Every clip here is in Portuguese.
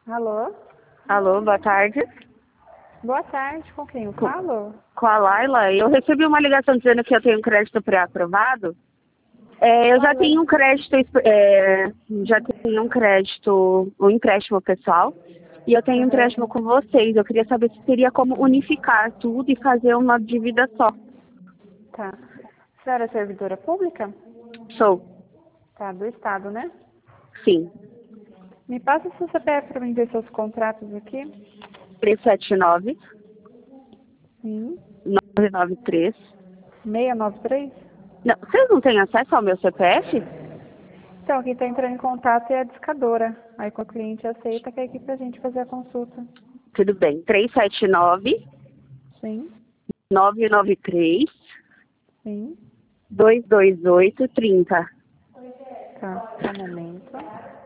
Alô? Alô, boa tarde. Boa tarde, com quem eu falo? Com a Laila. Eu recebi uma ligação dizendo que eu tenho um crédito pré-aprovado. Eu já tenho um crédito, um empréstimo pessoal. E eu tenho um empréstimo com vocês. Eu queria saber se teria como unificar tudo e fazer uma dívida só. Tá. A senhora é servidora pública? Sou. Tá, do Estado, né? Sim. Me passa o seu CPF para mim ver seus contratos aqui. 379 Sim. 993. 693? Não, vocês não têm acesso ao meu CPF? Então, quem está entrando em contato é a discadora. Aí, quando o cliente aceita, que é aqui para a gente fazer a consulta. Tudo bem. 379 Sim. 993 Sim. 228 30. Tá, só um momento.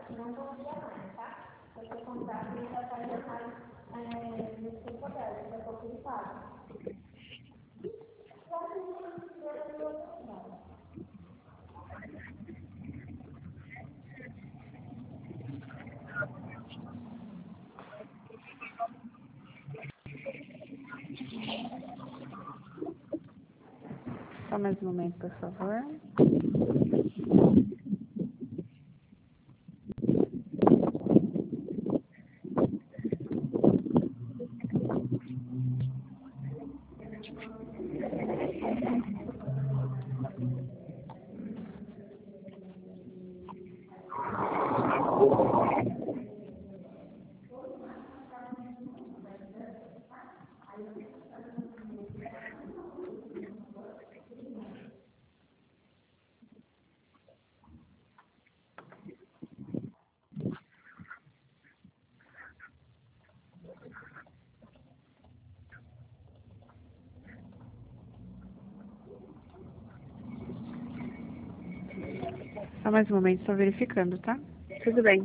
Só mais um momento, por favor. Só mais um momento, estou verificando, tá? Tudo bem.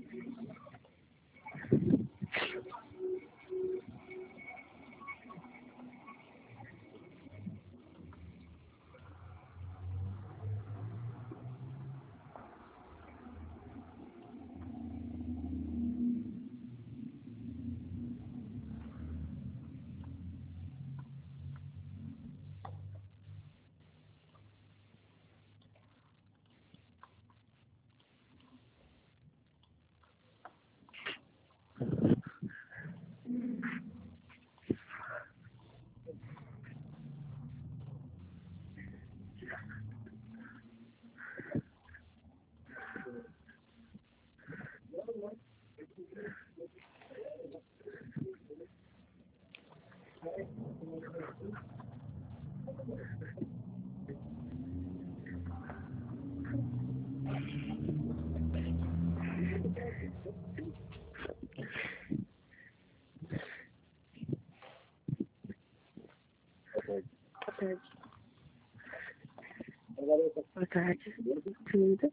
Boa tarde. Tudo.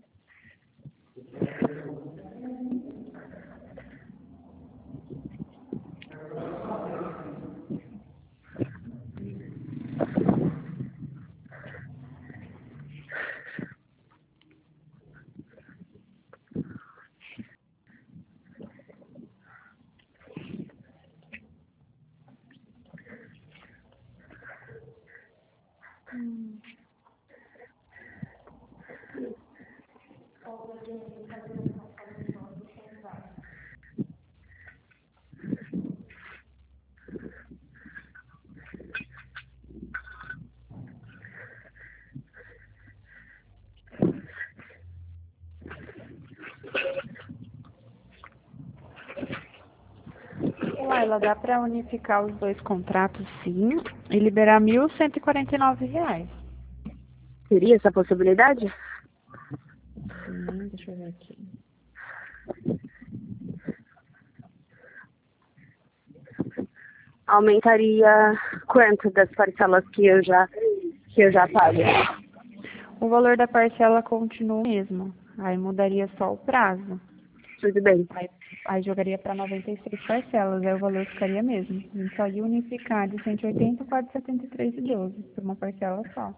Laila, dá para unificar os dois contratos, sim, e liberar R$ 1.149. Teria essa possibilidade? Deixa eu ver aqui. Aumentaria quanto das parcelas que eu já pago? O valor da parcela continua o mesmo. Aí mudaria só o prazo. Tudo bem. Aí jogaria para 96 parcelas, aí o valor ficaria mesmo. A gente só ia unificar de 180 para 73,12 por uma parcela só.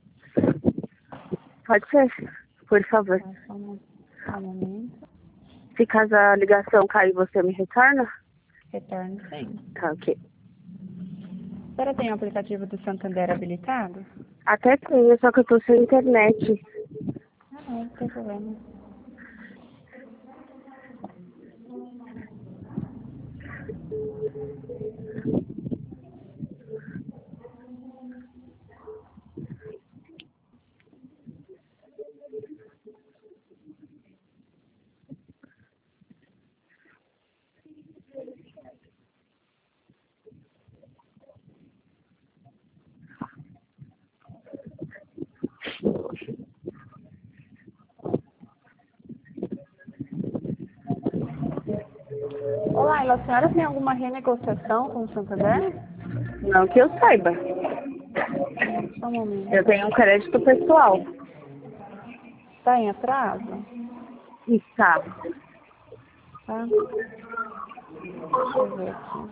Pode ser, por favor. Tá, só um momento. Se caso a ligação cair, você me retorna? Retorno sim. Tá, ok. A senhora tem o aplicativo do Santander habilitado? Até tenho, só que eu tô sem internet. Ah, não tem problema. Olá, a senhora tem alguma renegociação com o Santander? Não que eu saiba. Só um momento. Eu tenho um crédito pessoal. Está em atraso? Está. Tá? Deixa eu ver aqui.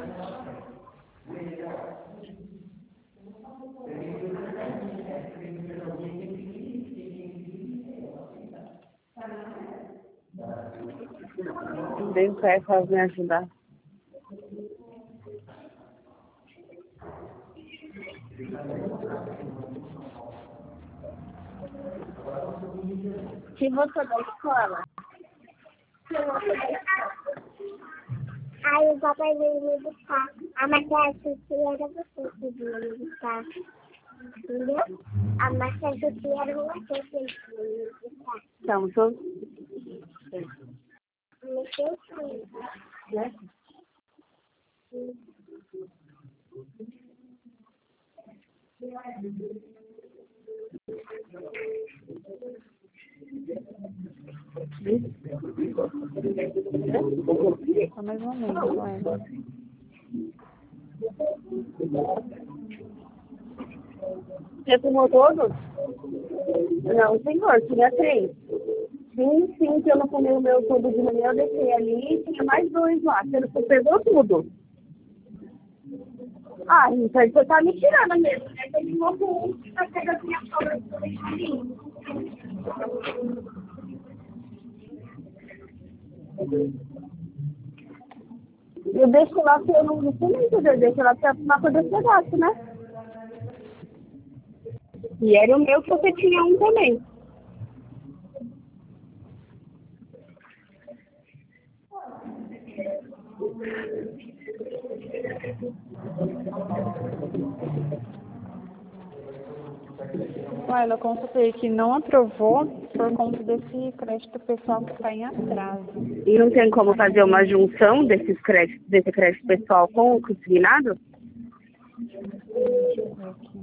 Bem perto para me ajudar. Se você da escola. Aí o papai veio me buscar. A maquiagem que era você que veio me buscar. Entendeu? A maquiagem que era você que veio me buscar. Então, tô... Mexeu sim. Né? Só mais um momento, Laila. Você fumou todos? Não, senhor, tinha 3. Sim, que eu não fumei o meu todo de manhã, eu deixei ali e tinha mais 2 lá. Você pegou tudo. Ah, então você tá me tirando mesmo, né? Você ficou com um que tá pegando minha sobra que eu deixei ali. Eu deixo lá que eu não fumei, entendeu? Eu deixo lá pra fumar quando eu pedaço, né? E era o meu que você tinha um também. Laila, eu constatei que não aprovou por conta desse crédito pessoal que está em atraso. E não tem como fazer uma junção desse crédito pessoal com o consignado? Deixa eu ver aqui.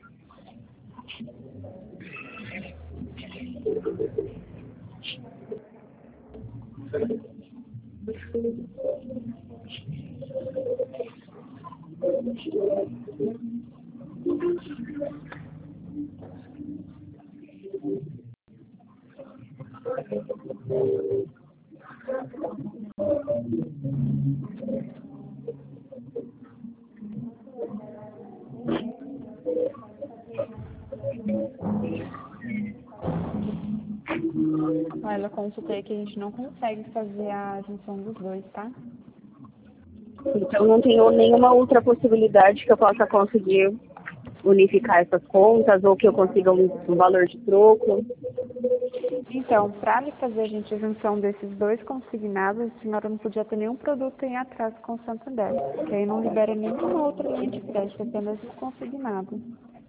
Laila, eu consultei que a gente não consegue fazer a junção dos dois, tá? Então não tenho nenhuma outra possibilidade que eu possa conseguir unificar essas contas ou que eu consiga um valor de troco. Então, para lhe fazer a gente a junção desses dois consignados, a senhora não podia ter nenhum produto em atraso com o Santander, que aí não libera nenhuma outra linha de crédito, apenas o consignado.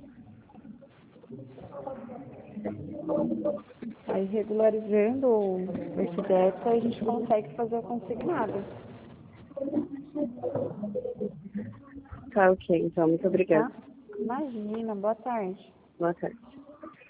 Aí, regularizando esse débito, a gente consegue fazer o consignado. Tá, ok. Então, muito obrigada. Tá? Imagina, boa tarde. Boa tarde.